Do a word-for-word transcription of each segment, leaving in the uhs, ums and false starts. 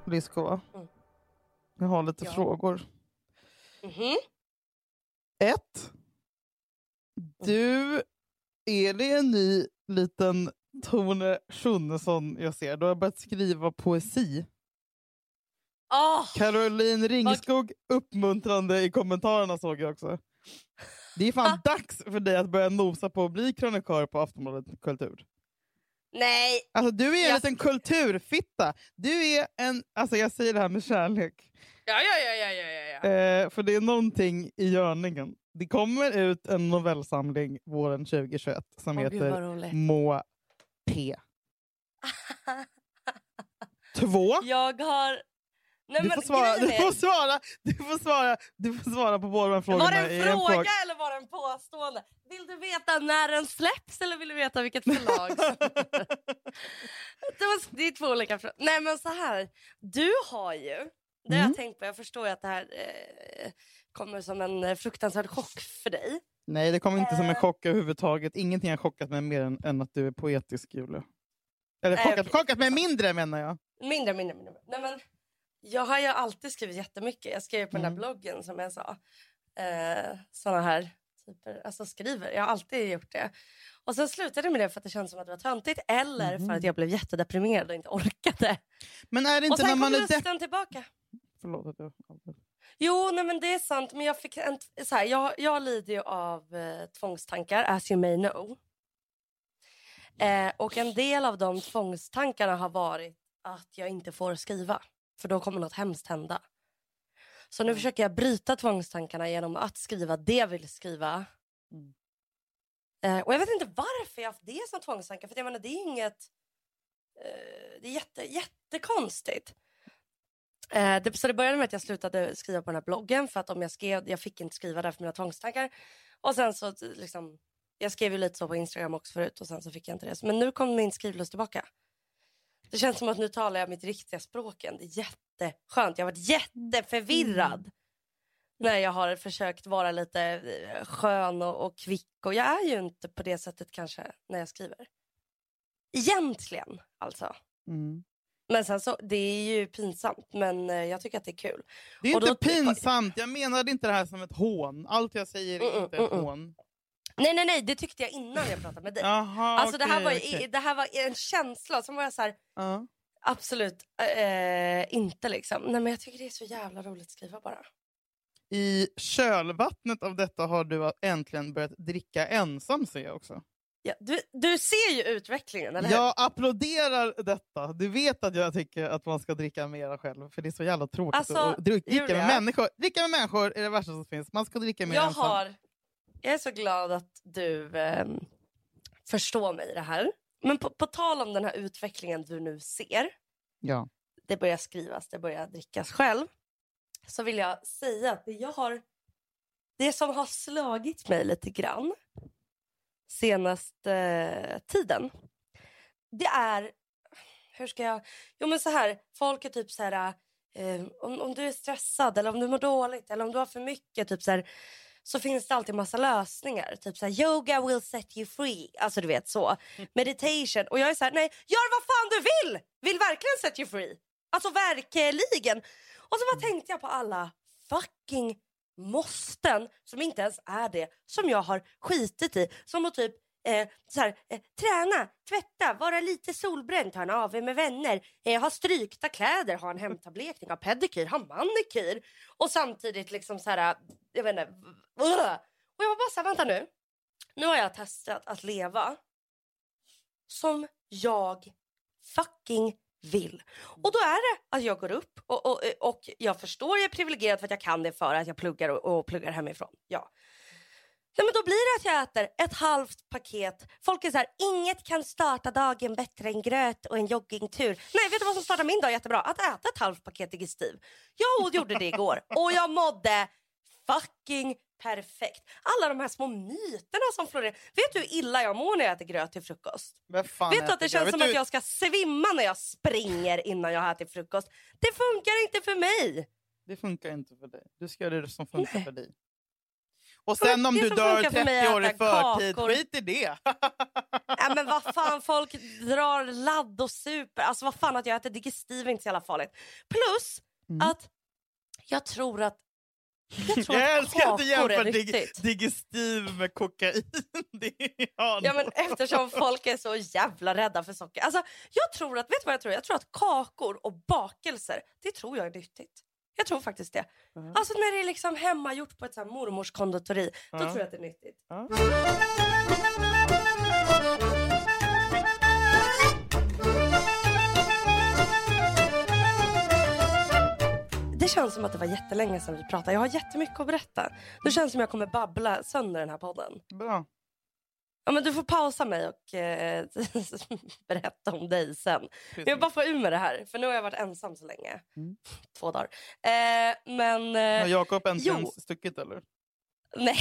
Lysko. Mm. Jag har lite ja. frågor. Mm-hmm. Ett. Du, är det en ny liten Tone Schunnesson jag ser? Du har börjat skriva poesi. Oh, Caroline Ringskog vad... uppmuntrande i kommentarerna såg jag också. Det är fan dags för dig att börja nosa på att bli krönikör på Aftonbladet Kultur. Nej. Alltså du är en jag... liten kulturfitta. Du är en, alltså jag säger det här med kärlek. Ja, ja, ja, ja, ja, ja. Eh, för det är någonting i görningen. Det kommer ut en novellsamling våren tjugohundratjugoett som oh, heter Må P. Två. Jag har... Nej, du, men, får svara, du, får svara, du, får svara, du får svara på båda frågorna. Var det en fråga, en fråga eller var det en påstående? Vill du veta när den släpps eller vill du veta vilket förlag? det, var, det är två olika frågor. Nej men så här. Du har ju, det mm. jag tänkt på, jag förstår ju att det här eh, kommer som en fruktansvärd chock för dig. Nej, det kommer inte eh. som en chock överhuvudtaget. Ingenting har chockat mig mer än, än att du är poetisk, Julia. Eller chockat, eh, okay. chockat mig mindre menar jag. Mindre, mindre, mindre. Nej men... Jag har ju alltid skrivit jättemycket. Jag skrev på mm. den där bloggen som jag sa. Eh, såna här typer, alltså skriver. Jag har alltid gjort det. Och sen slutade med det för att det kändes som att det var töntigt. Eller mm. för att jag blev jättedeprimerad och inte orkade. Men är det inte och sen när man kom är lusten de- tillbaka. Förlåt att jag... Jo, nej men det är sant. Men jag fick en, så här, jag, jag lider ju av eh, tvångstankar, as you may know. Eh, och en del av de tvångstankarna har varit att jag inte får skriva. För då kommer något hemskt hända. Så nu mm. försöker jag bryta tvångstankarna genom att skriva det jag vill skriva. Mm. Eh, och jag vet inte varför jag har haft det som tvångstankar. För jag menar, det är inget... Eh, det är jätte, jättekonstigt. Eh, det, så det började med att jag slutade skriva på den här bloggen. För att om jag skrev... Jag fick inte skriva där för mina tvångstankar. Och sen så liksom... Jag skrev ju lite så på Instagram också förut. Och sen så fick jag inte det. Men nu kom min skrivlust tillbaka. Det känns som att nu talar jag mitt riktiga språken. Det är jätteskönt. Jag har varit jätteförvirrad. Mm. När jag har försökt vara lite skön och, och kvick. Och jag är ju inte på det sättet kanske när jag skriver. Egentligen alltså. Mm. Men sen så, det är ju pinsamt. Men jag tycker att det är kul. Det är och inte då, pinsamt. Jag menade inte det här som ett hån. Allt jag säger är mm, inte mm, ett mm. hån. Nej, nej, nej. Det tyckte jag innan jag pratade med dig. Aha, alltså okay, det, här var, okay. det här var en känsla som var jag så här... Uh. Absolut eh, inte liksom. Nej, men jag tycker det är så jävla roligt att skriva bara. I kölvattnet av detta har du äntligen börjat dricka ensam, ser jag också. Ja, du, du ser ju utvecklingen, eller hur? Jag applåderar detta. Du vet att jag tycker att man ska dricka mera själv. För det är så jävla tråkigt alltså, att dricka Julia. med människor. Dricka med människor är det värsta som finns. Man ska dricka mer jag ensam. Har, jag är så glad att du eh, förstår mig i det här. Men på, på tal om den här utvecklingen du nu ser. Ja. Det börjar skrivas, det börjar drickas själv. Så vill jag säga att det jag har... Det som har slagit mig lite grann senaste eh, tiden. Det är... Hur ska jag... Jo men så här, folk är typ så här... Eh, om, om du är stressad eller om du mår dåligt eller om du har för mycket typ så här... Så finns det alltid massa lösningar. Typ så här, yoga will set you free. Alltså du vet så. Meditation. Och jag är så här, nej, gör vad fan du vill! Vill verkligen set you free. Alltså verkligen. Och så bara tänkte jag på alla fucking måsten. Som inte ens är det. Som jag har skitit i. Som att typ eh, så här, eh, träna, tvätta, vara lite solbränd. Ta en A V med vänner. Eh, ha strykta kläder. Ha en hemtablekning. Ha pedikyr. Ha manikyr. Och samtidigt liksom så här... Jag vet inte. Uh. Och jag var bara så här, vänta nu. Nu har jag testat att leva som jag fucking vill. Och då är det att jag går upp och, och, och jag förstår jag är privilegierad för att jag kan det för att jag pluggar och, och pluggar hemifrån. Ja. Nej, men då blir det att jag äter ett halvt paket. Folk är så här, inget kan starta dagen bättre än gröt och en joggingtur. Nej, vet du vad som startar min dag jättebra? Att äta ett halvt paket digestiv. Jag gjorde det igår och jag mådde fucking perfekt. Alla de här små myterna som florerar. Vet du hur illa jag mår när jag äter gröt till frukost? Vet du att det känns som du... att jag ska svimma när jag springer innan jag äter frukost? Det funkar inte för mig. Det funkar inte för dig. Du ska göra det som funkar Nej. för dig. Och sen om du dör trettio år i förtid, skit i det. äh, men vad fan, folk drar ladd och super. Alltså vad fan, att jag äter digestiv är inte så jävla farligt. Plus mm. att jag tror att Jag, tror jag att älskar att du jämför dig- digestiv med kokain. Det är ja, men eftersom folk är så jävla rädda för socker. Alltså, jag tror att, vet du vad jag tror? Jag tror att kakor och bakelser, det tror jag är nyttigt. Jag tror faktiskt det. Mm. Alltså när det är liksom hemmagjort på ett så här mormors konditori, då mm. tror jag att det är nyttigt. Mm. Det känns som att det var jättelänge sedan vi pratade. Jag har jättemycket att berätta. Det känns som att jag kommer babbla sönder den här podden. Bra. Ja, men du får pausa mig och eh, berätta om dig sen. Precis. Jag bara får ur med det här. För nu har jag varit ensam så länge. Mm. Två dagar. Eh, men... Eh, har Jakob äntligen stuckit eller? Nej.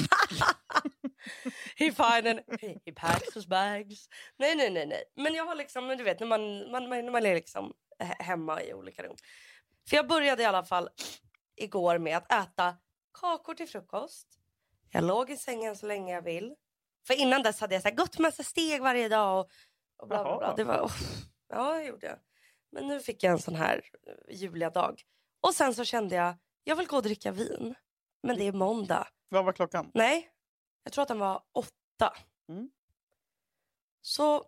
he find he, he packs his bags. Nej, nej, nej, nej. Men jag har liksom, men du vet, när man, man, när man är liksom hemma i olika rum. För jag började i alla fall igår med att äta kakor till frukost. Jag låg i sängen så länge jag vill. För innan dess hade jag så här gått massa steg varje dag. Och, och bla, bla, bla. Det var, oh, ja, det gjorde jag. Men nu fick jag en sån här juliga dag. Och sen så kände jag, jag vill gå och dricka vin. Men det är måndag. Vad var klockan? Nej, jag tror att den var åtta. Mm. Så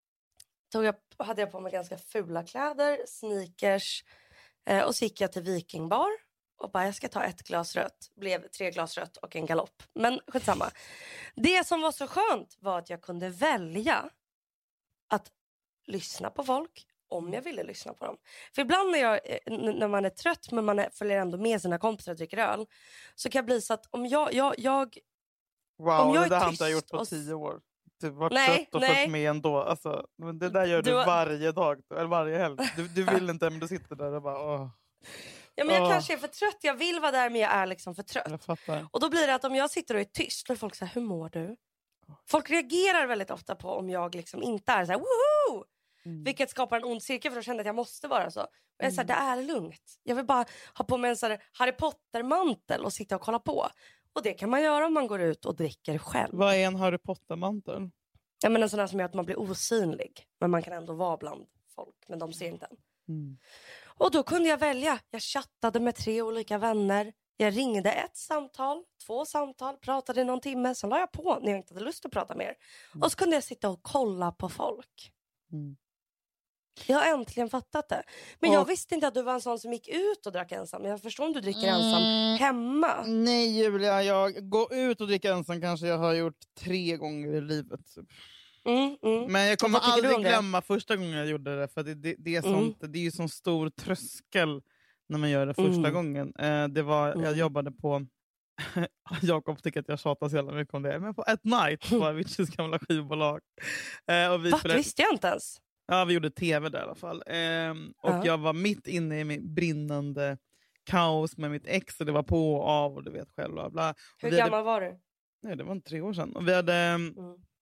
tog jag, hade jag på mig ganska fula kläder, sneakers. Eh, och så gick jag till Vikingbar. Och bara, jag ska ta ett glas rött. Blev tre glas rött och en galopp. Men skitsamma. Det som var så skönt var att jag kunde välja att lyssna på folk. Om jag ville lyssna på dem. För ibland när, jag, när man är trött men man är, följer ändå med sina kompisar och dricker öl. Så kan jag bli så att om jag... jag, jag wow, om jag det där har tyst inte jag gjort på och... tio år. Du var nej, trött och nej. följt med ändå. Alltså, det där gör du, du varje dag. Eller varje helg. Du, du vill inte men du sitter där och bara... Åh. Ja, men jag oh. kanske är för trött. Jag vill vara där men jag är liksom för trött. Jag fattar. Och då blir det att om jag sitter och är tyst, då är folk så här, hur mår du? Folk reagerar väldigt ofta på om jag liksom inte är så här, woho! Mm. Vilket skapar en ond cirkel för att känna att jag måste vara så. Och jag är så här, det är lugnt. Jag vill bara ha på mig en så här Harry Potter-mantel och sitta och kolla på. Och det kan man göra om man går ut och dricker själv. Vad är en Harry Potter-mantel? Ja, men en sån här som gör att man blir osynlig. Men man kan ändå vara bland folk, men de ser inte en. Mm. Och då kunde jag välja. Jag chattade med tre olika vänner. Jag ringde ett samtal, två samtal, pratade i någon timme. Sen la jag på när jag inte hade lust att prata mer. Mm. Och så kunde jag sitta och kolla på folk. Mm. Jag har äntligen fattat det. Men och... jag visste inte att du var en sån som gick ut och drack ensam. Jag förstår om du dricker mm. ensam hemma. Nej Julia, jag går ut och dricker ensam kanske jag har gjort tre gånger i livet. Mm, mm. Men jag kommer aldrig glömma första gången jag gjorde det. För det, det, det, är, sånt, mm. det är ju sån stor tröskel när man gör det första mm. gången. Eh, det var, mm. Jag jobbade på... Jakob tycker att jag tjatar så jävla mycket om det. Men på At Night på Aviciis gamla skivbolag. Eh, och vi Vad spelade... visste jag inte ens. Ja, vi gjorde tv där i alla fall. Eh, och uh-huh. jag var mitt inne i min brinnande kaos med mitt ex. Och det var på och av och du vet själv. Bla bla. Hur gammal hade... var du? Nej, det var tre år sedan. Och vi hade... Mm.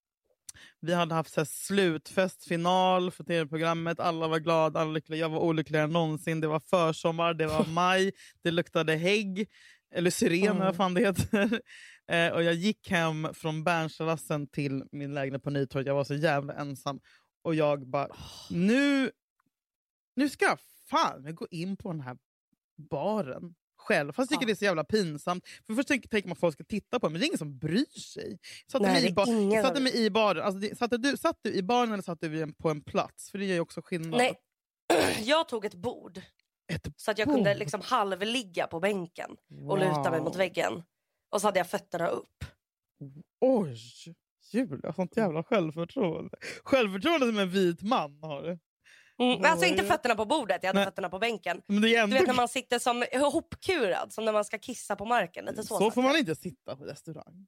Vi hade haft så här slutfestfinal för tv-programmet. Alla var glada, alla lyckliga. Jag var olyckligare än någonsin. Det var försommar, det var maj. Det luktade hägg. Eller syren, mm. vad fan det heter. eh, och jag gick hem från Bärnstalassen till min lägenhet på Nytorget. Jag var så jävla ensam. Och jag bara, nu, nu ska jag fan gå in på den här baren själv. Fast jag tycker ja. det är så jävla pinsamt. För först tänker man att folk ska titta på det, men det är ingen som bryr sig. Satte Nej, mig i, bar- ingen... satte mig i baren. Alltså, det, satte du, satt du i baren eller satt du på en plats? För det gör ju också skillnad. Nej, jag tog ett bord. Ett så att jag bord. kunde liksom halvligga på bänken. Och wow. luta mig mot väggen. Och så hade jag fötterna upp. Oj, Julia, sånt jävla självförtroende. Självförtroende som en vit man har det. Mm, alltså inte fötterna på bordet, jag hade Nej. fötterna på bänken. Men det är ändå... Du vet när man sitter som hopkurad, som när man ska kissa på marken. Lite så så får man inte sitta på restaurang.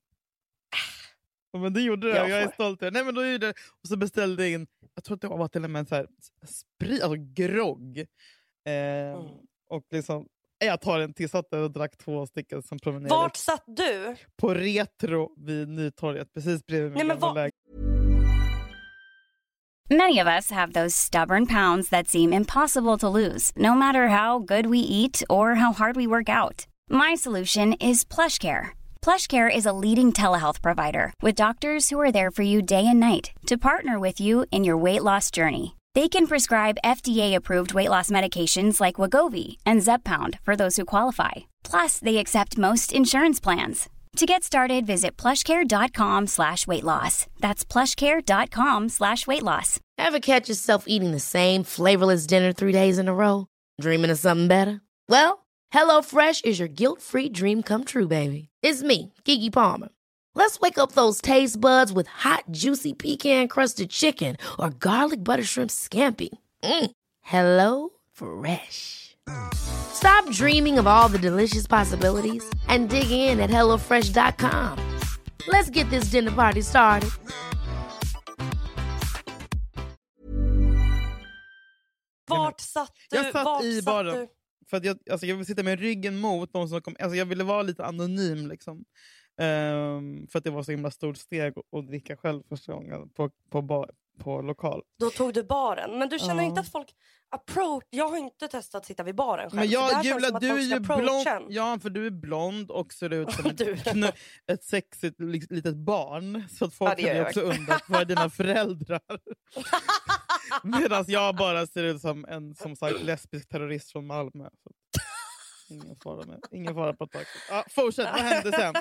Äh. Men det gjorde det, jag, jag är stolt över. Nej men då gjorde det. Och så beställde jag in, jag tror att det var till och med så här sprit, alltså grogg. Eh, mm. Och liksom, jag tar en till, satt där och drack två stycken som promenerade. Vart satt du? På Retro vid Nytorget, precis bredvid min gamla va- läge. Many of us have those stubborn pounds that seem impossible to lose, no matter how good we eat or how hard we work out. My solution is PlushCare. PlushCare is a leading telehealth provider with doctors who are there for you day and night to partner with you in your weight loss journey. They can prescribe F D A-approved weight loss medications like Wegovy and Zepbound for those who qualify. Plus, they accept most insurance plans. To get started, visit plushcare.com slash weight loss. That's plushcare.com slash weight loss. Ever catch yourself eating the same flavorless dinner three days in a row? Dreaming of something better? Well, HelloFresh is your guilt-free dream come true, baby. It's me, Keke Palmer. Let's wake up those taste buds with hot, juicy pecan-crusted chicken or garlic butter shrimp scampi. Mm. Hello Fresh. Stop dreaming of all the delicious possibilities and dig in at hello fresh dot com. Let's get this dinner party started. Vart satt du? Jag satt Vart i satt baren. du? För att jag, alltså jag vill sitta med ryggen mot de som kom. Alltså jag ville vara lite anonym liksom. Um, för att det var så himla stort steg att, att dricka själv första gången på, på, bar, på lokal. Då tog du baren. Men du känner Ja. inte att folk approach... Jag har inte testat att sitta vid baren själv. Men jag, så det här känns Julia, som att du folk är ska ju approacha blond. en. Ja, för du är blond och ser ut som ett, Du. knu, ett sexigt li- litet barn. Så att folk Ja, det kan gör ju också jag. undra vad är dina föräldrar. Medan jag bara ser ut som en som sagt lesbisk terrorist från Malmö. Så. Ingen fara, med. Ingen fara på taket. Ja, fortsätt, vad hände sen?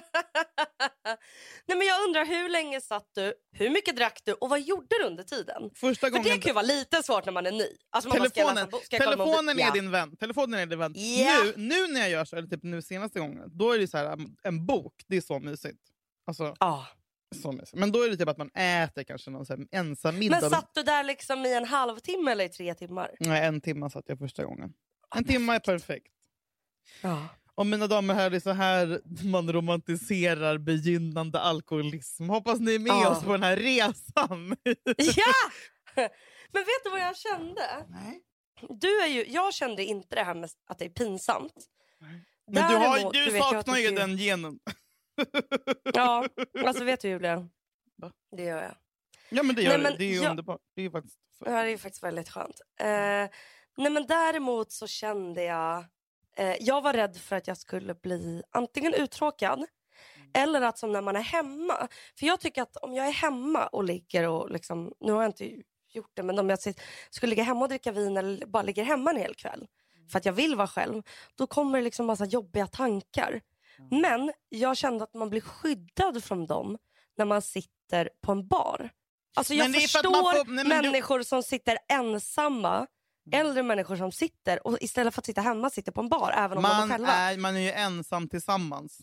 Nej, men jag undrar, hur länge satt du? Hur mycket drack du? Och vad gjorde du under tiden? Första För gången... det kan ju vara lite svårt när man är ny. Alltså man bara, ska jag Telefonen, läsa en bok? Ska jag kolla telefonen mobil? är Ja. din vän. Telefonen är din vän. Ja. Nu, nu när jag gör så, eller typ nu senaste gången, då är det så här, en bok, det är så mysigt. Alltså, Ja. så mysigt. Men då är det typ att man äter kanske någon så här ensam middag. Men satt du där liksom i en halvtimme eller i tre timmar? Nej, en timme satt jag första gången. En timme är perfekt. Ja. Och mina damer här, det är så här man romantiserar begynnande alkoholism. Hoppas ni är med Ja. oss på den här resan. Ja! Men vet du vad jag kände? Nej. Du är ju, jag kände inte det här med att det är pinsamt. Men du, har, Däremot, du, vet, jag saknar ju tycker- den genen. Ja, alltså vet du, Julia? Va? Det gör jag. Ja, men det, gör Nej, det. men det är ju jag- underbart. Det är ju faktiskt... Ja, det är faktiskt väldigt skönt. Eh, nej, men däremot så kände jag... Eh, jag var rädd för att jag skulle bli antingen uttråkad Mm. eller att som när man är hemma. För jag tycker att om jag är hemma och ligger och liksom... Nu har jag inte gjort det, men om jag sit- skulle ligga hemma och dricka vin eller bara ligger hemma en hel kväll för att jag vill vara själv, då kommer det liksom massa jobbiga tankar. Men jag kände att man blir skyddad från dem när man sitter på en bar. Alltså jag Men det är för att förstår man får- nej, men du- människor som sitter ensamma, äldre människor som sitter och istället för att sitta hemma sitter på en bar även om de Man är själva. är, man är ju ensam tillsammans.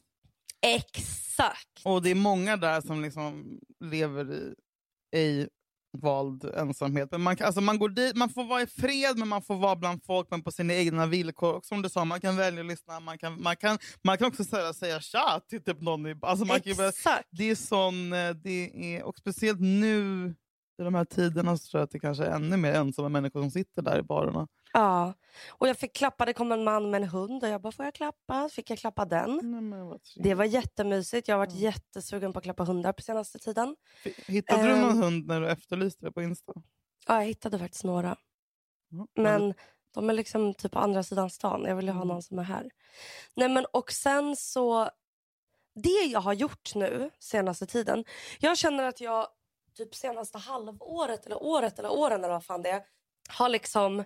Exakt. Och det är många där som liksom lever i ej vald ensamhet. Men man, kan, alltså man, går dit, man får vara i fred, men man får vara bland folk, men på sina egna villkor. Och som du sa, man kan välja att lyssna. Man kan, man kan, man kan också säga, säga tja till typ någon. I, alltså man kan, ju bara- Exakt. det är sån, eh, det är, och speciellt nu i de här tiderna så tror jag att det kanske är ännu mer ensamma människor som sitter där i barerna. Ja. Och jag fick klappa, det kom en man med en hund och jag bara, får jag klappa? Fick jag klappa den? Nej, men vad trevligt. Det var jättemysigt. Jag har varit Mm. jättesugen på att klappa hundar på senaste tiden. Hittade du någon Ehm. hund när du efterlyste det på Insta? Ja, jag hittade faktiskt några. Mm. Men de är liksom typ på andra sidan stan. Jag vill ju ha Mm. någon som är här. Nej, men och sen så... Det jag har gjort nu senaste tiden. Jag känner att jag typ senaste halvåret eller året eller åren eller vad fan det är. Har liksom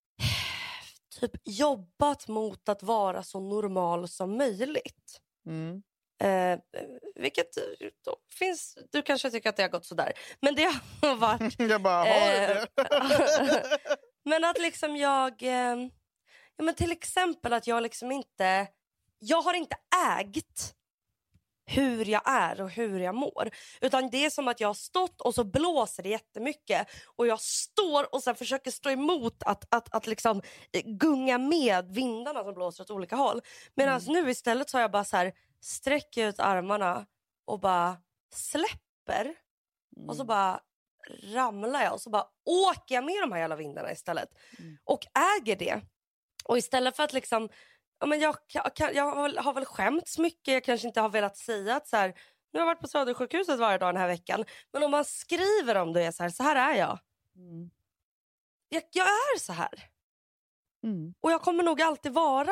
typ jobbat mot att vara så normal som möjligt. Mm. Eh, vilket då finns... Du kanske tycker att det har gått sådär. Men det har varit... Jag bara, har Eh, du det? Men att liksom jag... Eh, ja, men till exempel att jag liksom inte... Jag har inte ägt hur jag är och hur jag mår. Utan det är som att jag har stått och så blåser det jättemycket. Och jag står och sen försöker stå emot att, att, att liksom gunga med vindarna som blåser åt olika håll. Medan Mm. nu istället så har jag bara så här sträcker ut armarna och bara släpper. Och så bara ramlar jag och så bara åker jag med de här jävla vindarna istället. Mm. Och äger det. Och istället för att liksom... Ja, men jag, jag, kan- jag har, väl, har väl skämts mycket. Jag kanske inte har velat säga att så här, nu har jag varit på Södersjukhuset varje dag den här veckan. Men om man skriver om det är så här, så här är jag. Mm. Jag, jag är så här. Mm. Och jag kommer nog alltid vara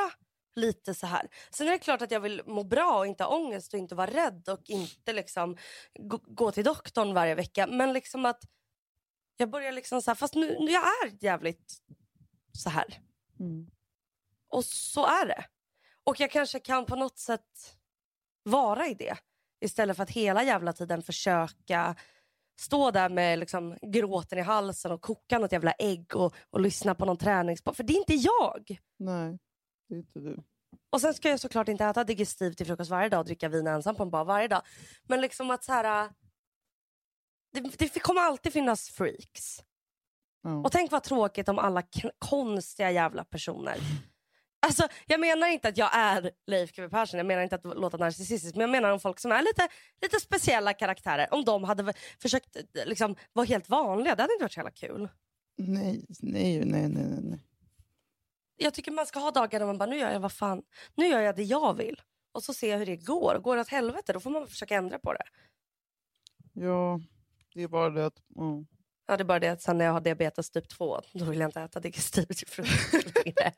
lite så här. Sen är det klart att jag vill må bra och inte ha ångest och inte vara rädd och inte liksom gå, gå till doktorn varje vecka. Men liksom att jag börjar liksom så här, fast nu, nu jag är jävligt så här. Mm. Och så är det. Och jag kanske kan på något sätt vara i det. Istället för att hela jävla tiden försöka stå där med liksom gråten i halsen och koka något jävla ägg och, och lyssna på någon träningsboll. För det är inte jag. Nej, det är inte du. Och sen ska jag såklart inte äta digestiv till frukost varje dag och dricka vin ensam på en bar varje dag. Men liksom att så här... Det, det kommer alltid finnas freaks. Ja. Och tänk vad tråkigt om alla k- konstiga jävla personer. Alltså, jag menar inte att jag är Leif G W Persson. Jag menar inte att låta narcissistisk. Men jag menar om folk som är lite, lite speciella karaktärer. Om de hade v- försökt liksom, vara helt vanliga. Det hade inte varit så jävla kul. Nej, nej, nej, nej, nej. Jag tycker man ska ha dagar där man bara, nu gör jag vad fan. Nu gör jag det jag vill. Och så ser jag hur det går. Går det åt helvete, då får man försöka ändra på det. Ja, det är bara det att... Oh. Ja, det är bara det att sen när jag har diabetes typ två, då vill jag inte äta digestiv till frukost längre.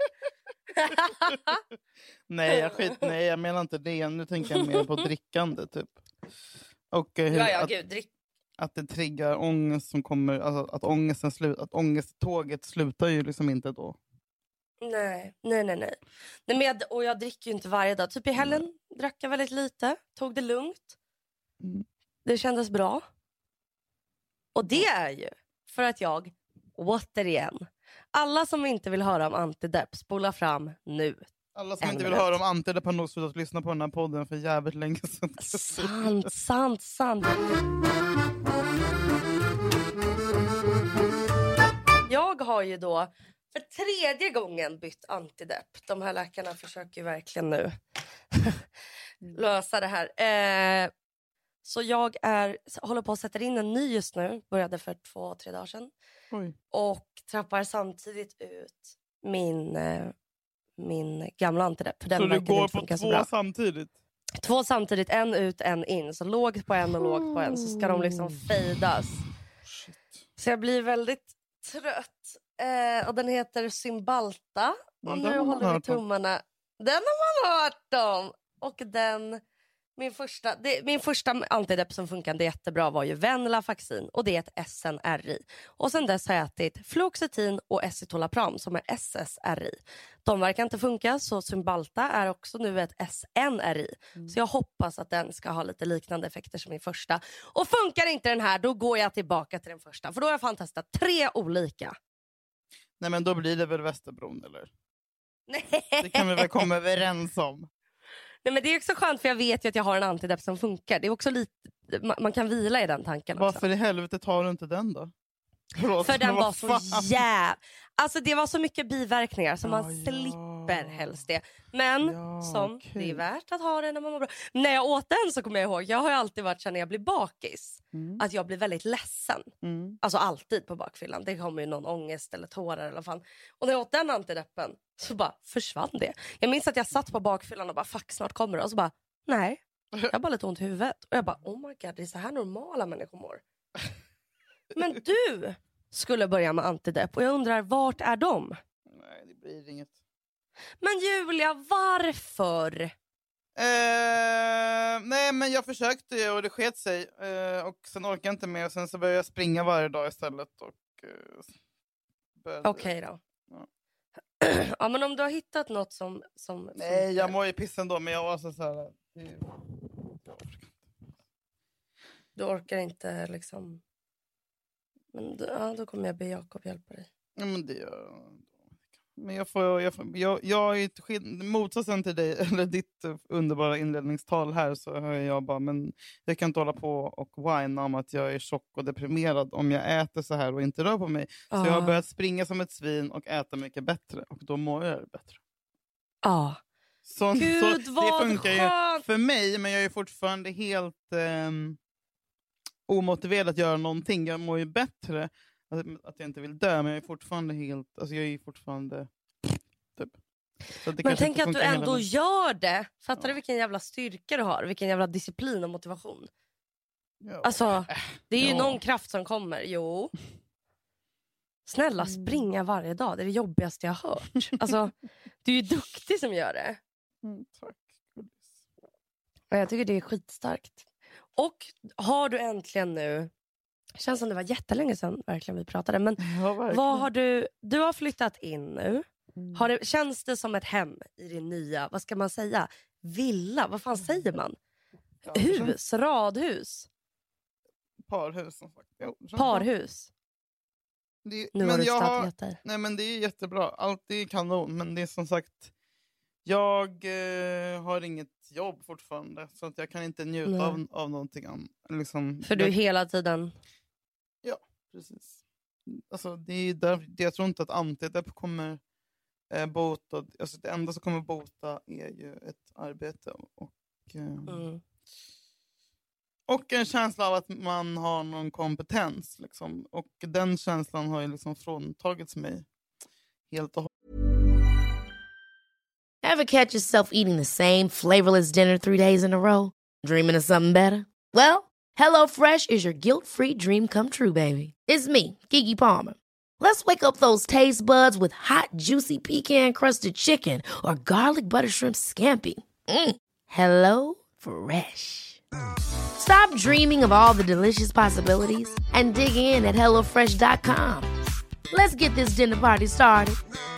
nej, jag skit, nej, jag menar inte det. Nu tänker jag mer på drickande, typ. Och eh, hur, Ja, ja, att, gud, drick. att det triggar ångest som kommer... Alltså, att ångesten slut, att ångesttåget slutar ju liksom inte då. Nej, nej, nej, nej. nej men jag, och jag dricker ju inte varje dag. Typ i helgen mm. drack jag väldigt lite. Tog det lugnt. Mm. Det kändes bra. Och det är ju för att jag, återigen, alla som inte vill höra om antidepp, spola fram nu. Alla som en inte vill minut. höra om antidepp har nog slutat lyssna på den här podden för jävligt länge sedan. Sant, sant, sant. Jag har ju då för tredje gången bytt antidepp. De här läkarna försöker ju verkligen nu lösa det här. Eh, så jag är, håller på att sätta in en ny just nu. Började för två, tre dagar sedan. Oj. Och trappar samtidigt ut min, eh, min gamla antidepp. För den så du går inte på funka så två bra. samtidigt? Två samtidigt, en ut, en in. Så lågt på en och lågt på en. Så ska de liksom fejdas. Shit. Så jag blir väldigt trött. Eh, och den heter Cymbalta. Ja, Och den nu har man håller vi hört om. tummarna. Den har man hört om. Och den... Min första, det, min första antidepp som funkade jättebra var ju Venlafaxin. Och det är ett S N R I. Och sen dess har jag ätit Fluoxetin och Escitalopram som är S S R I. De verkar inte funka, så Cymbalta är också nu ett S N R I. Mm. Så jag hoppas att den ska ha lite liknande effekter som min första. Och funkar inte den här, då går jag tillbaka till den första. För då har jag fan testat tre olika. Nej, men då blir det väl Västerbron, eller? Nej. Det kan vi väl komma överens om. Nej, men det är också skönt för jag vet ju att jag har en antidepp som funkar. Det är också lite, man, man kan vila i den tanken också. Varför i helvete tar du inte den då? Förlåt, för den var fan? så jävla... Alltså det var så mycket biverkningar som ja, man ja. slipper helst det. Men ja, som okay. det är värt att ha det när man mår bra. När jag åt den så kommer jag ihåg, jag har ju alltid varit så när jag blir bakis. Mm. Att jag blir väldigt ledsen. Mm. Alltså alltid på bakfyllan. Det kommer ju någon ångest eller tårar eller fan. Och när jag åt den antideppen så bara försvann det. Jag minns att jag satt på bakfyllan och bara fuck, snart kommer det. Och så bara, nej. Jag har bara lite ont i huvudet. Och jag bara, oh my god, det är så här normala människor mår. Men du skulle börja med antidepp. Och jag undrar, vart är de? Nej, det blir inget. Men Julia, varför? Eh, nej, men jag försökte och det sket sig. Eh, och sen orkade jag inte mer. Och sen så började jag springa varje dag istället. Och eh, Okej okay då. Ja. Ja, men om du har hittat något som... som nej, som... jag mår ju pissen då. Men jag var så, så här... Det... Du orkar inte liksom... Men då, ja, då kommer jag be Jakob hjälpa dig. Ja, men det gör... Men jag får... Jag, får, jag, jag är inte skid... motsatsen till dig, eller ditt underbara inledningstal här, så hör jag bara, men jag kan inte hålla på och whina om att jag är tjock och deprimerad om jag äter så här och inte rör på mig. Så ah. jag har börjat springa som ett svin och äta mycket bättre. Och då mår jag bättre. Ja. Ah. Så, Gud, så vad det funkar skönt. Ju för mig, men jag är fortfarande helt eh, omotiverad att göra någonting. Jag mår ju bättre att, att jag inte vill dö, men jag är fortfarande helt, alltså jag är fortfarande typ. Så det men tänk att du ändå hela... gör det. Fattar ja. du vilken jävla styrka du har? Vilken jävla disciplin och motivation. Ja. Alltså, det är ju ja. någon kraft som kommer. Jo. Snälla, springa varje dag. Det är det jobbigaste jag har hört. Alltså, du är ju duktig som gör det. Mm, tack. Och jag tycker det är skitstarkt. Och har du äntligen nu... Känns som det var jättelänge sedan verkligen vi pratade. Men Ja, verkligen. vad har du... Du har flyttat in nu. Mm. Har det, känns det som ett hem i din nya... Vad ska man säga? Villa? Vad fan säger man? Ja, det känns- Hus? Radhus? Parhus som sagt. Jo, det känns bra. Parhus? Det, Nu har men du jag har, stadgheter. nej men det är jättebra. Allt är kanon. Men det är som sagt... Jag eh, har inget jobb fortfarande. Så att jag kan inte njuta Nej. av, av någonting annat. Liksom, För du är jag, hela tiden... precis. Alltså, det är där, det, jag tror inte att antidepp kommer eh, bota. Alltså, det enda som kommer bota är ju ett arbete. Och, eh, Mm. och en känsla av att man har någon kompetens. Liksom. Och den känslan har ju liksom fråntagits mig helt och hållet. Ever catch yourself eating the same flavorless dinner three days in a row? Dreaming of something better? Well, HelloFresh is your guilt-free dream come true, baby. It's me, Keke Palmer. Let's wake up those taste buds with hot, juicy pecan-crusted chicken or garlic butter shrimp scampi. Mm. Hello Fresh. Stop dreaming of all the delicious possibilities and dig in at hello fresh dot com. Let's get this dinner party started.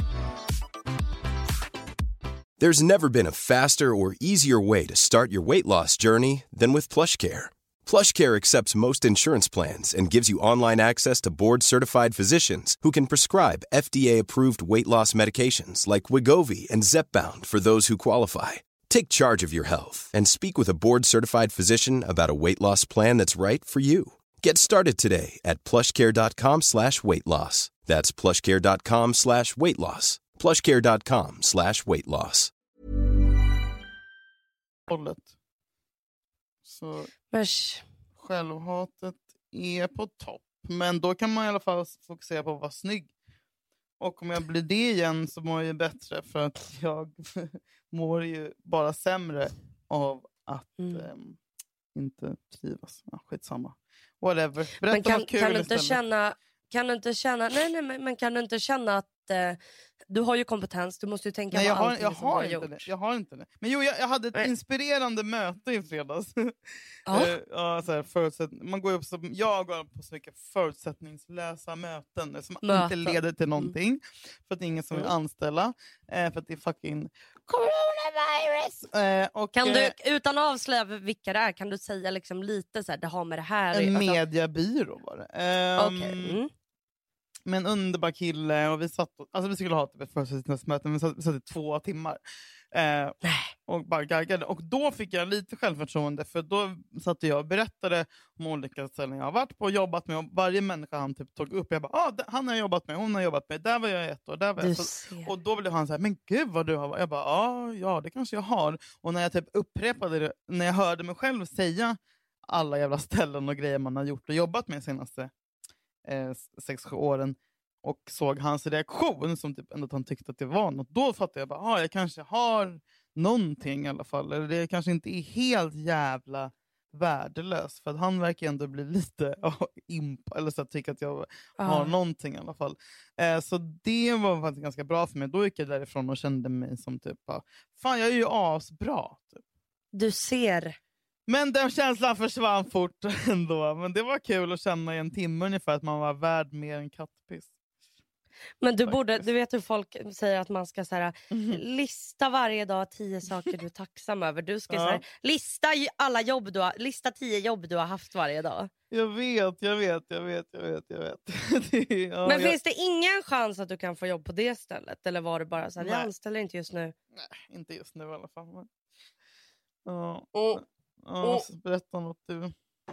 There's never been a faster or easier way to start your weight loss journey than with PlushCare. PlushCare accepts most insurance plans and gives you online access to board-certified physicians who can prescribe F D A-approved weight loss medications like Wegovy and Zepbound for those who qualify. Take charge of your health and speak with a board-certified physician about a weight loss plan that's right for you. Get started today at plushcare.com slash weight loss. That's plushcare.com slash weight loss. plushcare.com slash weight loss. hållet. Så Vars. självhatet är på topp. Men då kan man i alla fall fokusera på att vara snygg. Och om jag blir det igen så mår jag ju bättre. För att jag mår ju bara sämre av att Mm. äm, inte trivas. Ja, skitsamma. Whatever. Berätta Men kan, något kul kan du inte istället. känna... Kan du inte känna... Nej, nej, men, men kan du inte känna att... Eh, du har ju kompetens. Du måste ju tänka Nej, på jag har, allting jag, som har du har inte det. gjort. jag har inte det. Men jo, jag, jag hade ett Nej. inspirerande möte i fredags. Ja. Eh, ja, så här, förutsätt... Man går upp så... Jag går på så mycket förutsättningslösa möten som Möten. inte leder till någonting. För att det är ingen som vill Mm. anställa. Eh, för att det är fucking coronavirus. Eh, och, Kan eh, du, utan att avslöja vilka det är, kan du säga liksom lite så här, det har med det här... en alltså- mediebyrå var det. Ehm, Okej. Mm. med en underbar kille och vi satt, alltså vi skulle ha typ ett förutsättningsmöte, men vi satt, vi satt i två timmar. Eh, och bara gaggade. Och då fick jag lite självförtroende, för då satt jag och berättade om olika ställen jag har varit på och jobbat med. Och varje människa han typ tog upp, jag bara, ah, d- han har jobbat med, hon har jobbat med, där var jag ett år, där var Du jag. Så, ser. och då blev han så här, men gud vad du har varit. Jag bara, ah, ja det kanske jag har. Och när jag typ upprepade det, när jag hörde mig själv säga alla jävla ställen och grejer man har gjort och jobbat med de senaste eh, sex, sju åren, och såg hans reaktion som typ ändå att han tyckte att det var något, då fattade jag bara, ah, jag kanske har någonting i alla fall, eller det kanske inte är helt jävla värdelöst, för att han verkar ändå bli lite oh, imp, eller så att tycka att jag har Ja. någonting i alla fall. Eh, så det var faktiskt ganska bra för mig. Då gick jag därifrån och kände mig som typ, ah, fan jag är ju asbra typ. Du ser. Men den känslan försvann fort ändå. Men det var kul att känna i en timme ungefär att man var värd mer än kattpiss. Men du Faktiskt. borde, du vet hur folk säger att man ska så här, Mhm. lista varje dag tio saker du är tacksam över. Du ska Ja. så här, lista ju alla jobb du har, lista tio jobb du har haft varje dag. Jag vet, jag vet, jag vet, jag vet, jag vet. Det är- ja, Men jag, finns det ingen chans att du kan få jobb på det stället? Eller var det bara så här, vi Nej. anställer inte just nu? Nej, inte just nu i alla fall. Men... Ja, Mm. ja, Mm. så berätta något du.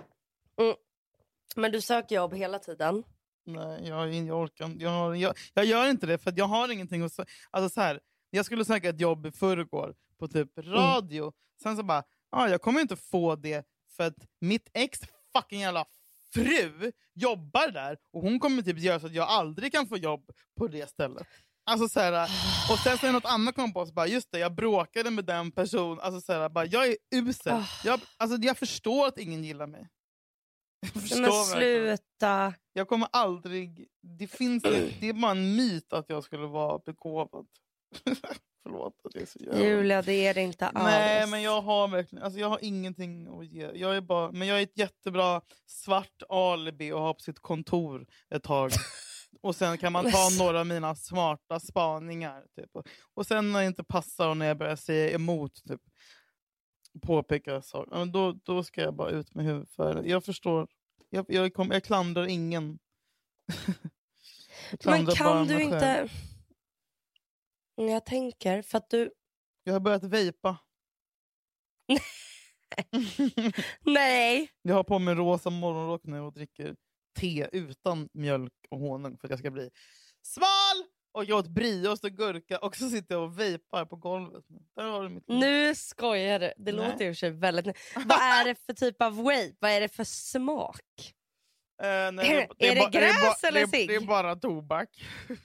Men du söker jobb hela tiden. Nej, jag, jag orkar inte. jag, har- jag, jag gör inte det för att jag har ingenting att sö- alltså så här, jag skulle söka ett jobb i förrgår på typ radio. Mm. Sen så bara, ah, jag kommer inte få det för att mitt ex fucking jävla fru jobbar där. Och hon kommer typ göra så att jag aldrig kan få jobb på det stället. Alltså så här, och sen så är det något annat kom på så bara, just det, jag bråkade med den personen. Alltså så här, bara, jag är usel. Ah. Jag, alltså, jag förstår att ingen gillar mig. Men sluta. Jag kommer aldrig... Det finns det, det är bara en myt att jag skulle vara begåvad. Förlåt att jag är så jävla... Julia, det är det inte alls. Nej, men jag har verkligen... Alltså jag har ingenting att ge. Jag är bara... Men jag är ett jättebra svart alibi och har på sitt kontor ett tag. Och sen kan man ta några av mina smarta spaningar. Typ. Och sen när det inte passar och när jag börjar säga emot... Typ, påpeka saker. Då, då ska jag bara ut med huvudet för det. Jag förstår. Jag, jag, kom, jag klandrar ingen. jag klandrar men kan du inte... Själv. Jag tänker för att du... Jag har börjat vejpa. Nej. Jag har på mig rosa morgonrock nu och dricker te utan mjölk och honung för att jag ska bli smal. Och jag åt briost och gurka och så sitter jag och vejpar på golvet. Där har du mitt liv. Nu skojar du. Det Nej. låter ju för sig väldigt... Vad är det för typ av vape? Vad är det för smak? Uh, nej, det, det är, är det ba, gräs det är ba, eller det, cigg? Det är bara tobak.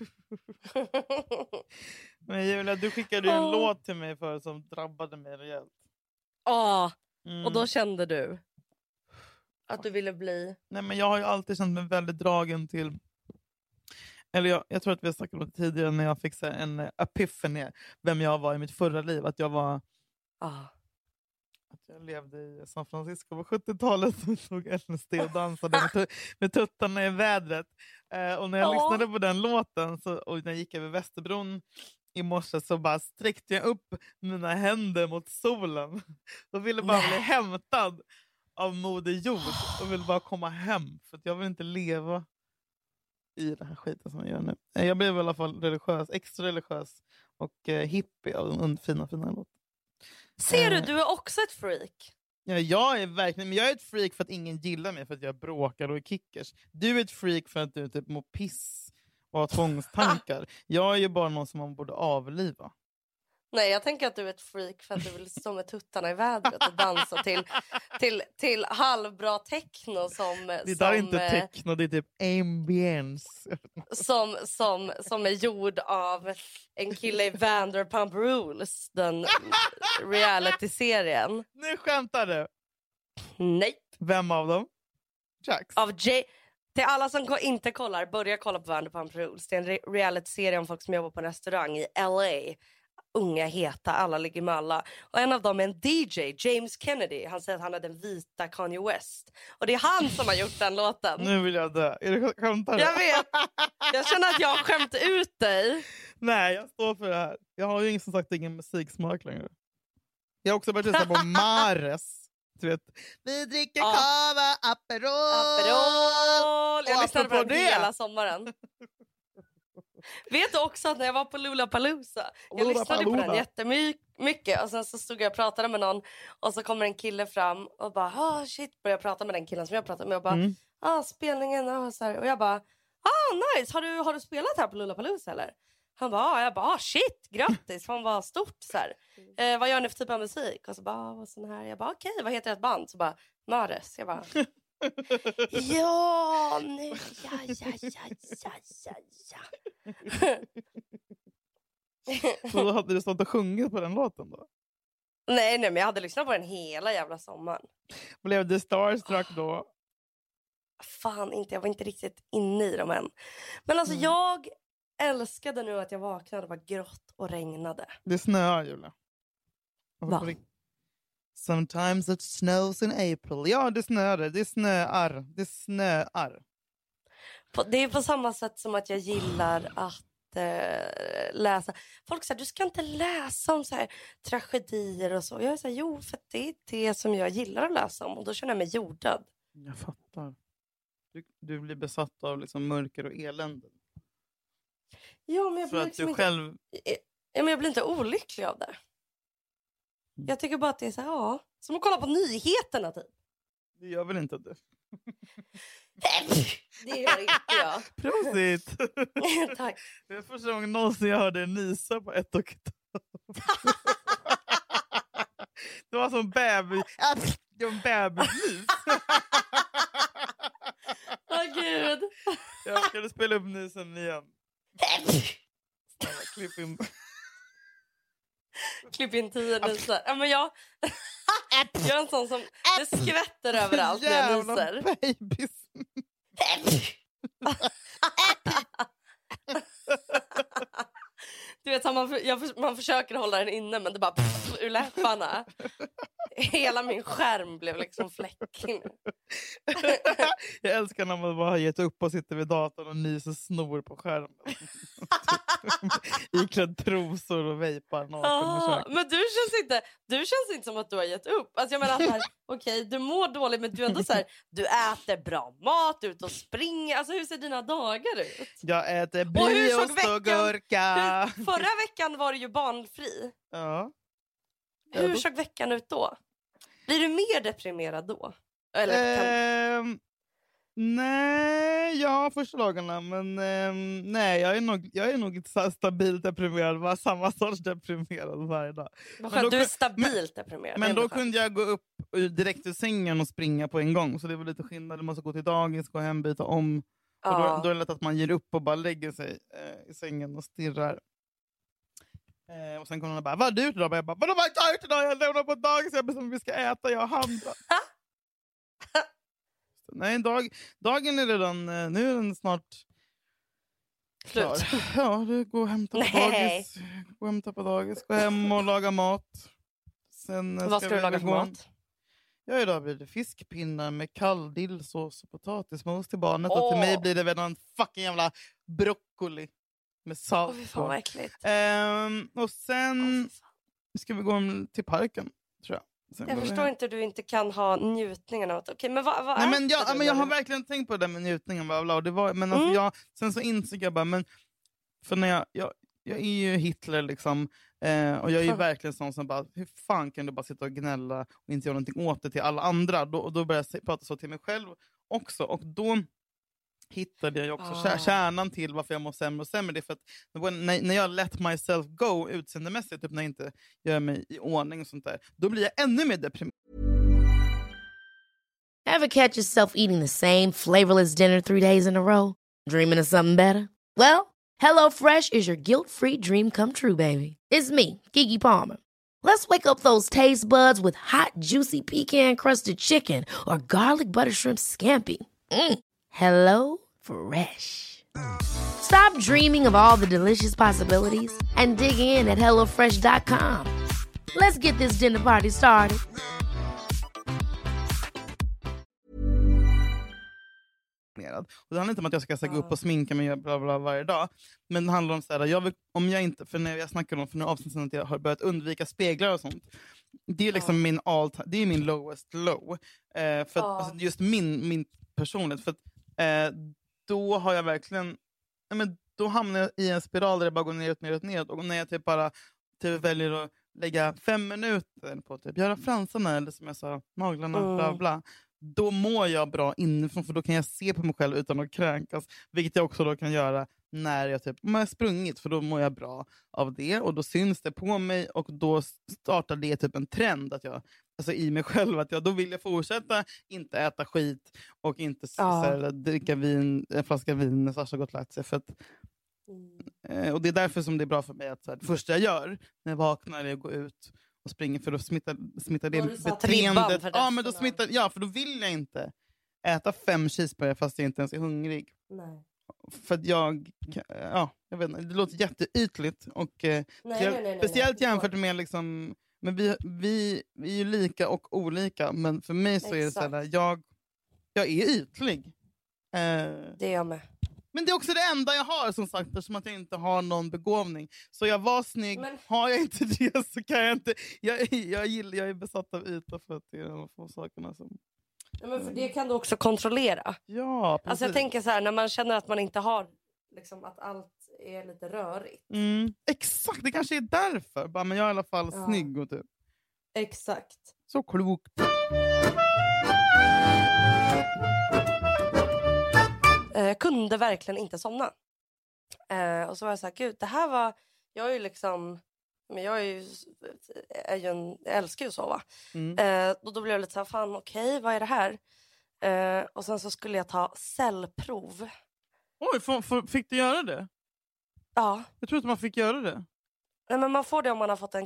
Men Julia, du skickade ju en oh. låt till mig för som drabbade mig rejält. Ja, oh. mm. och då kände du att du ville bli... Nej, men jag har ju alltid känt mig väldigt dragen till... Eller jag, jag tror att vi har snackat om det tidigare när jag fick så en epiphany vem jag var i mitt förra liv. Att jag var... Oh. Att jag levde i San Francisco på sjuttiotalet och tog L S D och dansade med, t- med tuttarna i vädret. Eh, och när jag oh. lyssnade på den låten så, och när jag gick över Västerbron i morse så bara sträckte jag upp mina händer mot solen. Och ville bara Nej. bli hämtad av Moder Jord. Och ville bara komma hem. För att jag vill inte leva i det här skiten som jag gör nu. Jag blev i alla fall religiös, extra religiös och eh, hippie av den fina, fina låten. Ser du, du är också ett freak. Ja, jag är verkligen, men jag är ett freak för att ingen gillar mig för att jag bråkar och är kickers. Du är ett freak för att du typ mår piss och har tvångstankar. Jag är ju bara någon som man borde avliva. Nej, jag tänker att du är ett freak för att du vill stå med tuttarna i vädret och dansa till, till, till halvbra techno som... Det som, där är inte techno, det är typ ambience. Som, som, som är gjord av en kille i Vanderpump Rules, den reality-serien. Nu skämtar du! Nej. Vem av dem? Jax? Av Jay... Till alla som inte kollar, börja kolla på Vanderpump Rules. Det är en re- reality-serie om folk som jobbar på en restaurang i L A. Unga, heta, alla ligger med alla. Och en av dem är en D J, James Kennedy. Han säger att han är den vita Kanye West. Och det är han som har gjort den låten. Nu vill jag dö. Är det skämtare? Jag vet. Jag känner att jag har skämt ut dig. Nej, jag står för det här. Jag har ju ingen, som sagt ingen musiksmak längre. Jag har också börjat lyssna på Mares. Du vet, vi dricker ja. kava, Aperol. Aperol. Jag lyssnade på den det. hela sommaren. Vet du också att när jag var på Lollapalooza, jag lyssnade på den jättemycket och sen så stod jag och pratade med någon och så kommer en kille fram och bara, ah shit, börjar prata med den killen som jag pratade med och bara, mm. ah spelningen och så här. Och jag bara, ah nice, har du, har du spelat här på Lollapalooza eller? Han bara, ah, jag bara, ah shit, grattis, fan vad stort så här. Eh, vad gör ni för typ av musik? Och så bara, ah, vad sån här. Jag bara, okej, okay, vad heter ett band? Så bara, Mares. Jag bara, ja, nej, ja, ja, ja, ja, ja, ja. Så då hade du stått och sjungit på den låten då? Nej, nej, men jag hade lyssnat på den hela jävla sommaren. Blev du starstruck då? Fan inte, jag var inte riktigt inne i dem än. Men alltså mm. jag älskade nu att jag vaknade och det var grått och regnade. Det snöar, Julia. Va? Sometimes it snows in April. Ja, det snöar. Det snöar. Det snöar. På, det är på samma sätt som att jag gillar att eh, läsa. Folk säger, du ska inte läsa om så här tragedier och så. Jag är så här, jo, för det är det som jag gillar att läsa om. Och då känner jag mig jordad. Jag fattar. Du, du blir besatt av liksom mörker och elände. Ja, men jag blir, för att liksom du inte, själv... ja, men jag blir inte olycklig av det. Mm. Jag tycker bara att det är så här, ja. Som att kolla på nyheterna typ. Det gör väl inte du? Det gör inte jag. Prosit! Tack. Det är första gången någonsin jag hörde nysa på ett och ett. Det var som bebis. Det var en bebisnys. Åh oh, gud. Jag ska spela upp nysen igen. Klipp in. Klipp in tio nysar. Ja, men jag... Gör en sån som det skvätter överallt när jag nyser. Babys. Du vet, man, för, jag, man försöker hålla den inne, men det bara pff, ur läpparna. Hela min skärm blev liksom fläckig. Jag älskar när man bara har gett upp och sitter vid datorn och nyser snor på skärmen. Iklädd trosor och vejpar. Ah, men du känns, inte, du känns inte som att du har gett upp. Alltså jag menar, okej, okay, du mår dåligt, men du är ändå så här, du äter bra mat, ut och springer. Alltså hur ser dina dagar ut? Jag äter briost och, och gurka. Hur, förra veckan var du ju barnfri. Ja. Hur såg veckan ut då? Blir du mer deprimerad då? Eller kan... ehm, nej, ja, första dagarna. Men ehm, nej, jag är nog, jag är nog inte stabilt deprimerad. Var samma sorts deprimerad varje dag. Men du är stabilt men, deprimerad. Men då kunde jag gå upp direkt ur sängen och springa på en gång. Så det var lite skillnad. Man måste gå till dagis, gå hem, byta om. Och då, ja. då är det lätt att man ger upp och bara lägger sig eh, i sängen och stirrar. Eh, och sen kommer hon och bara, vad har du gjort idag? Jag bara, vadå vad har jag gjort idag? Jag lämnar på dagis, jag bestämmer vi ska äta, jag har handlat. Nej, dag, dagen är redan, nu är den snart slut. Klar. Ja, det går och hämta på dagis. Gå och hämta på dagis, gå hem och laga mat. Sen vad ska, ska du laga för mat? Ja, idag blir det fiskpinnar med kall dillsås och potatismos till barnet. Oh. Och till mig blir det väl en fucking jävla broccoli med salt. Oh, fan vad äckligt. Ehm, och sen oh, ska vi gå till parken, tror jag. Sen jag förstår vi... inte du inte kan ha njutningen av att... Okay, men vad, vad Nej, men jag, du men jag har verkligen tänkt på det med njutningen. Bla bla, och det var, men alltså, mm. jag, sen så insåg jag bara... Men, för när jag, jag, jag är ju Hitler liksom. Eh, och jag är ju verkligen sån som bara... Hur fan kan du bara sitta och gnälla och inte göra någonting åt det till alla andra? Då, och då började jag prata så till mig själv också. Och då hittade jag ju också ah. kärnan till varför jag mår sämre och sämre. Det är för att när, när jag let myself go utseendemässigt, typ när jag inte gör mig i ordning och sånt där, då blir jag ännu mer deprimerad. Ever catch yourself eating the same flavorless dinner three days in a row? Dreaming of something better? Well, HelloFresh is your guilt-free dream come true, baby. It's me, Keke Palmer. Let's wake up those taste buds with hot, juicy pecan-crusted chicken or garlic butter shrimp scampi. Mm. Hello Fresh. Stop dreaming of all the delicious possibilities and dig in at hello fresh dot com. Let's get this dinner party started. Och det handlar inte om att jag ska gå upp och sminka mig bla bla varje dag. Men det handlar om så här, jag vill, om jag inte, för när jag snackar om för några avsnitt att jag har börjat undvika speglar och sånt. Det är liksom ja. min all, det är min lowest low. Eh, för ja. alltså, just min, min personlighet. För att, eh, då har jag verkligen, nej, men då hamnar jag i en spiral där det bara går neråt, neråt, neråt. Och när jag typ bara typ väljer att lägga fem minuter på att typ göra fransarna eller som jag sa, naglarna, mm. bla bla. Då mår jag bra inifrån, för då kan jag se på mig själv utan att kränkas. Vilket jag också då kan göra när jag typ har sprungit, för då mår jag bra av det. Och då syns det på mig och då startar det typ en trend att jag, alltså i mig själv, att jag då vill jag fortsätta inte äta skit och inte ja. så här, dricka vin, en flaska vin när Sasha gått lagt sig. För att, mm. och det är därför som det är bra för mig att så här, det första jag gör när jag vaknar är att gå ut och springer, för då smittar, smittar det beteendet. Ja, men då smittar, ja, för då vill jag inte äta fem cheeseburgare fast jag inte ens är hungrig. Nej. För att jag, ja, jag vet inte, det låter jätteytligt och nej, speciellt, nej, nej, nej, speciellt nej, jämfört med liksom, men vi, vi, vi är ju lika och olika, men för mig så Exakt. är det så här, jag, jag är ytlig. Eh, det är jag med. Men det är också det enda jag har, som sagt, eftersom att jag inte har någon begåvning. Så jag var snygg, men... har jag inte det så kan jag inte... Jag, jag, gillar, jag är besatt av yta för att det är de få sakerna som... Ja, men för det kan du också kontrollera. Ja, precis. Alltså jag tänker så här, när man känner att man inte har... Liksom att allt är lite rörigt. Mm, exakt, det kanske är därför. Bara, men jag är i alla fall ja. snygg och typ... Exakt. Så klokt. Jag kunde verkligen inte somna. Eh, och så var jag så här, gud, det här var... Jag är ju liksom... Men jag är ju, är ju en, jag älskar ju att sova. Mm. Eh, och då blev jag lite så här, fan okej, okay, vad är det här? Eh, och sen så skulle jag ta cellprov. Oj, f- f- fick du göra det? Ja. Jag tror inte man fick göra det. Nej, men man får det om man har fått en,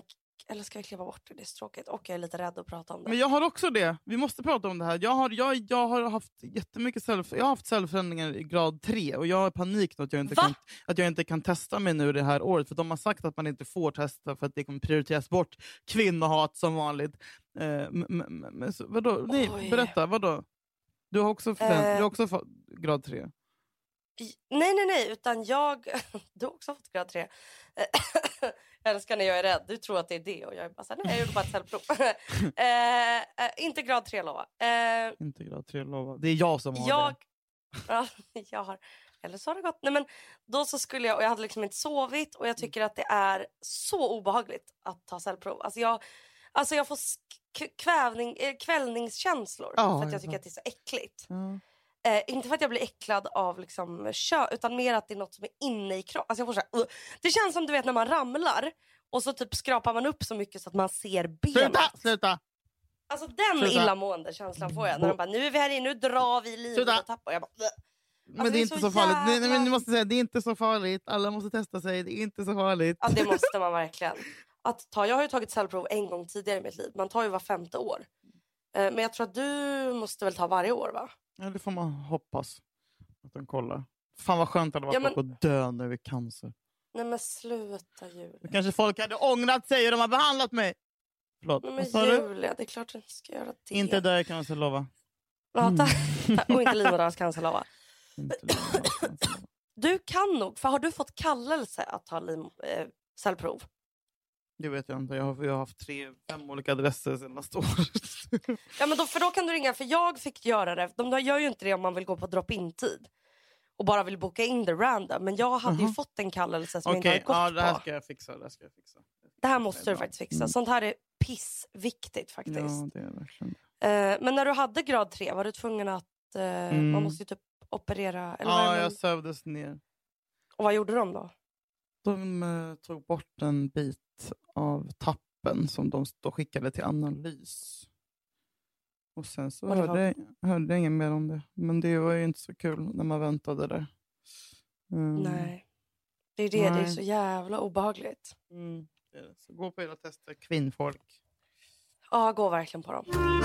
Eller ska vi kliva bort det? Det är så tråkigt. Och jag är lite rädd att prata om det. Men jag har också det. Vi måste prata om det här. Jag har, jag, jag har haft jättemycket self, jag har haft cellförändringar i grad tre. Och jag har panik nu att jag, inte kan, att jag inte kan testa mig nu det här året. För de har sagt att man inte får testa för att det kommer prioriteras bort kvinnohat som vanligt. Eh, m- m- m- så, vadå? Nej, berätta, vadå? Du har också, fem, eh, du har också fått grad tre. Nej, nej, nej. Utan jag... Du har också fått grad tre. Jag älskar när jag är rädd. Du tror att det är det. Och jag är bara så här, nej, jag gjorde bara ett cellprov. eh, eh, inte grad tre, lova. Eh, inte grad tre, lova. Det är jag som har jag, det. Ja, jag har... Eller så har det gått. Nej, men då så skulle jag... Och jag hade liksom inte sovit. Och jag tycker att det är så obehagligt att ta cellprov. Alltså jag, alltså jag får k- kvävning, eh, kvällningskänslor. Oh, för att jag tycker att det är så äckligt. Mm. Eh, inte för att jag blir äcklad av liksom kö, utan mer att det är något som är inne i kroppen. Alltså jag får så här, uh. Det känns som du vet när man ramlar och så typ skrapar man upp så mycket så att man ser benet. Sluta, sluta. Alltså den sluta. Illamående känslan får jag när de bara, nu är vi här inne, nu drar vi livet och tappar. Jag bara, uh. Alltså, men det är, det är inte så så farligt. jävla... Nej, men ni måste säga, det är inte så farligt. Alla måste testa sig, det är inte så farligt. Ja, det måste man verkligen. Att ta, jag har ju tagit cellprov en gång tidigare i mitt liv. Man tar ju var femte år. Eh, men jag tror att du måste väl ta varje år, va? Ja, det får man hoppas. Att de kollar. Fan vad skönt att det var ja, men... att dö nu i cancer. Nej men sluta Julia. Kanske folk hade ångrat sig och de har behandlat mig. Förlåt. Nej, men Julia, det är klart att du ska göra det. Inte dö i cancer, lova. Ja, tack. Och inte livmoderhalscancer, lova. Du kan nog, för har du fått kallelse att ta liv, eh, cellprov? Det vet jag inte. Jag har, jag har haft tre, fem olika adresser senaste året. Ja, men då, för då kan du ringa. För jag fick göra det. De gör ju inte det om man vill gå på drop-in-tid. Och bara vill boka in det random. Men jag hade uh-huh. ju fått en kallelse som okay, jag inte hade gått ja, det här på. ska jag fixa. Det här ska jag fixa. Det här måste du faktiskt fixa. Mm. Sånt här är pissviktigt faktiskt. Ja, det är verkligen. Uh, men när du hade grad tre var du tvungen att... Uh, mm. Man måste ju typ operera. Eller ja, man... jag sövdes ner. Och vad gjorde de då? De uh, tog bort en bit av tappen som de då skickade till analys. Och sen så hörde jag, hörde jag ingen mer om det. Men det var ju inte så kul när man väntade där. Mm. Nej. Det är det, Nej. Det är så jävla obehagligt. Mm. Så gå på era tester, kvinnfolk. Ja, gå verkligen på dem.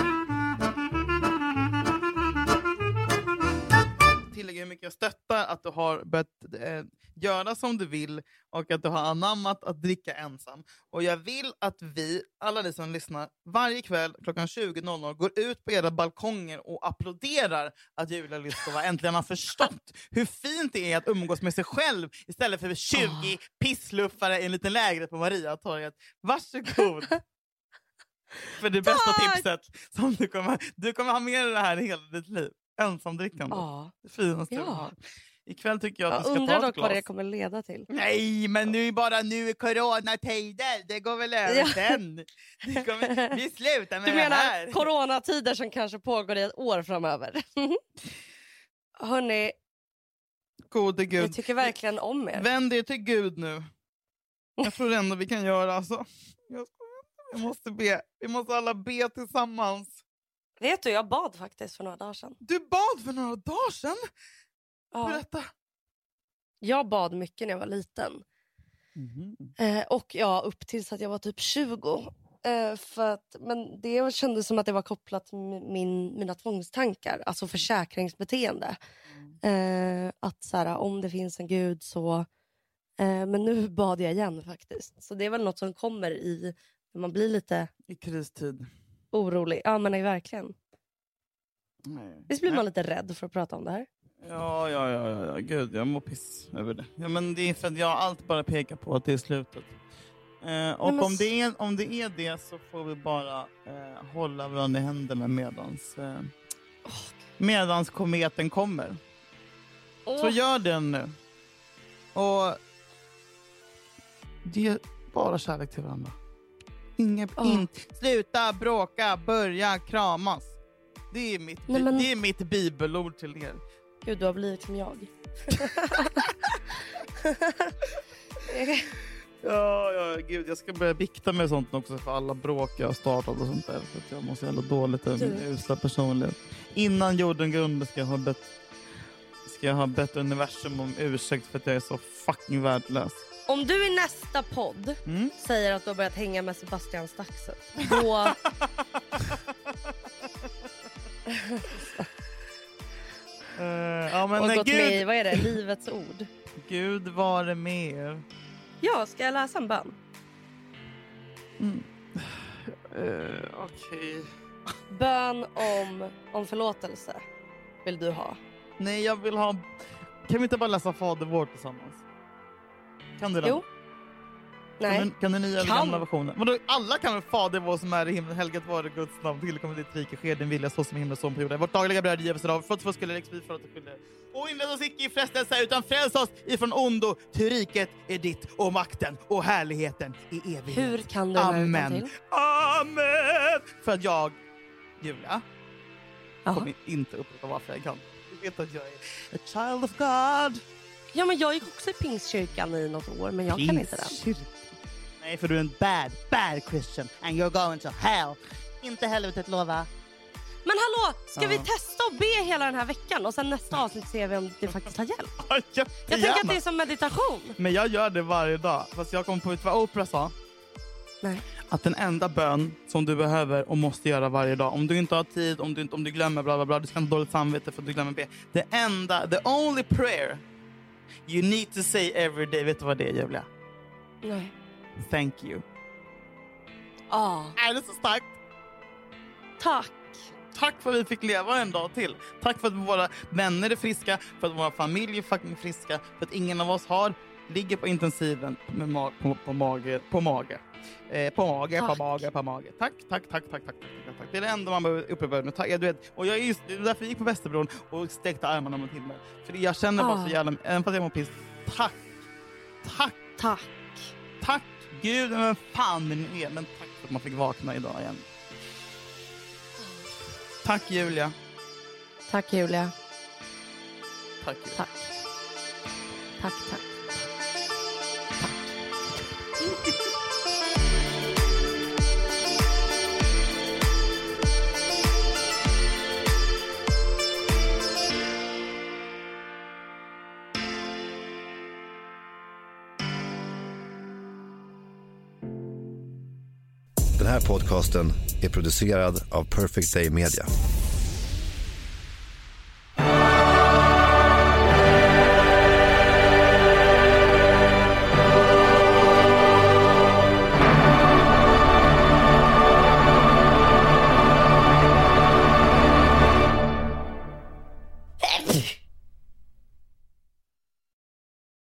Tillägga hur mycket jag stöttar att du har börjat eh, göra som du vill och att du har anammat att dricka ensam. Och jag vill att vi, alla ni som lyssnar, varje kväll klockan tjugo noll noll går ut på era balkonger och applåderar att Julia Lyskova äntligen har förstått hur fint det är att umgås med sig själv istället för tjugo oh. pissluffare i en liten lägenhet på Mariatorget. Varsågod! För det bästa Tack! tipset som du kommer, du kommer ha med dig det här i hela ditt liv. Ensamdrickande. Ja. Det finaste ja. har. Ikväll tycker jag att jag du ska ta ett dock glas. Vad det kommer leda till. Nej, men nu är bara nu i coronatider. Det går väl över ja. sen. Det kommer, vi slutar med du menar det här. Coronatider som kanske pågår i ett år framöver. Hörrni. Gode Gud. Jag tycker verkligen om er. Vänd er till Gud nu. Jag tror ändå vi kan göra alltså. Jag, jag måste be. Vi måste alla be tillsammans. Vet du, jag bad faktiskt för några dagar sedan. Du bad för några dagar sedan? Ja. Berätta. Jag bad mycket när jag var liten. Mm-hmm. Eh, och ja, upp tills att jag var typ tjugo. Eh, för att, men det kändes som att det var kopplat till min, mina tvångstankar. Alltså försäkringsbeteende. Mm. Eh, att så här, om det finns en gud så... Eh, men nu bad jag igen faktiskt. Så det är väl något som kommer i... När man blir lite... I kristid. Orolig. Ja, men nej, verkligen. Nej. Visst blir man lite rädd för att prata om det här? Ja, ja, ja, ja, ja. Gud, jag mår piss över det. Ja, men det är för att jag allt bara pekar på att det är slutet. Eh, och men... om, det är, om det är det så får vi bara eh, hålla varandra i händerna medans, eh, oh. medans kometen kommer. Oh. Så gör den nu. Och det är bara kärlek till varandra. Inget, oh. in, sluta bråka, börja kramas. Det är mitt, Nej, men... det är mitt bibelord till er. Gud, du har blivit som jag. ja, ja, gud. Jag ska börja bikta med sånt också för alla bråk jag har startat och sånt där. För att jag måste jävla dåligt en usla personlighet. Innan jorden grundade ska jag ha bett ska jag ha bett universum om ursäkt för att jag är så fucking värdelös. Om du i nästa podd Mm. säger att du har börjat hänga med Sebastian Staxet, då... Uh, ja, men och nej, gått Gud, med i, vad är det, Livets ord. Gud var det mer. Ja, ska jag läsa en bön? Mm. Uh, Okej. Okay. Bön om, om förlåtelse vill du ha. Nej, jag vill ha... Kan vi inte bara läsa Fader vår tillsammans? Kan du det? Jo. Nej. Kan, kan du nya eller Kan. gamla versionen? Vadå, alla kan väl Fader vår som är i himlen, helgat vare Guds namn, tillkommer ditt rike, sker din vilja så som i himlen som på jorden. Vårt dagliga bröd ge oss idag, för att få skulle läggas vi för att du skulle. Och inled oss icke i frestelse, utan fräls oss ifrån ondo, ty riket är ditt, och makten och härligheten i evighet. Hur kan du Amen. till? Amen. För att jag, Julia, Jaha. kommer inte upprepa varför jag kan. Du vet att jag är a child of God. Ja, men jag gick också i Pingstkyrkan i något år, men jag kan inte den. Pingstkyrkan. Nej, för du är en bad, bad Christian. And you're going to hell. Inte helvetet, lova. Men hallå, ska Ja. vi testa och be hela den här veckan? Och sen nästa avsnitt ser vi om det faktiskt har hjälpt. Ja, Jag tänker att det är som meditation. Men jag gör det varje dag. Fast jag kom på ut vad Oprah sa. Nej. Att den enda bön som du behöver och måste göra varje dag. Om du inte har tid, om du, inte, om du glömmer, bla bla bla. Du ska inte ha dåligt samvete för att du glömmer be. Det enda, the only prayer you need to say every day. Vet du vad det är, Julia? Nej. Thank you. Ah, Är det så starkt? tack. Tack för att vi fick leva en dag till. Tack för att våra vänner är friska. För att våra familjer är fucking friska. För att ingen av oss har ligger på intensiven med ma- på, på mage. På mage. Eh, på mage, Tack. på mage, på mage. Tack, tack, tack, tack, tack, tack, tack, tack. Det är det enda man behöver upprepa. Nu, tack, du vet, och jag är just det är därför jag gick på Västerbron och stekte armarna mot himlen. För jag känner bara Ah. så jävla, även fast jag mår piss. Tack, tack, Tack. tack. Gud, men fan det nu är. Men tack för att man fick vakna idag igen. Tack Julia. Tack, Julia. Tack Julia. Tack. Tack, tack. Den här podcasten är producerad av Perfect Day Media.